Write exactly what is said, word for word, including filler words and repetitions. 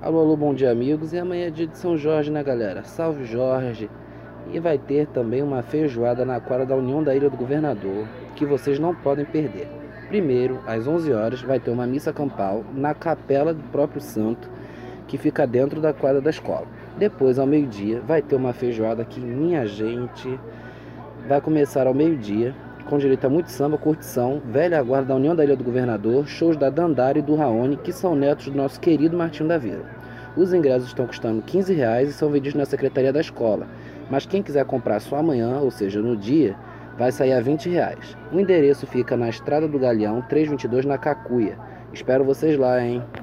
Alô, alô, bom dia, amigos. E amanhã é dia de São Jorge, né, galera? Salve, Jorge! E vai ter também uma feijoada na quadra da União da Ilha do Governador, que vocês não podem perder. Primeiro, às onze horas, vai ter uma missa campal na capela do próprio santo, que fica dentro da quadra da escola. Depois, ao meio-dia, vai ter uma feijoada que, minha gente, vai começar ao meio-dia, com direito a muito samba, curtição, velha guarda da União da Ilha do Governador, shows da Dandara e do Raoni, que são netos do nosso querido Martinho da Vila. Os ingressos estão custando quinze reais e são vendidos na secretaria da escola, mas quem quiser comprar só amanhã, ou seja, no dia, vai sair a vinte reais. O endereço fica na Estrada do Galeão, trezentos e vinte e dois, na Cacuia. Espero vocês lá, hein?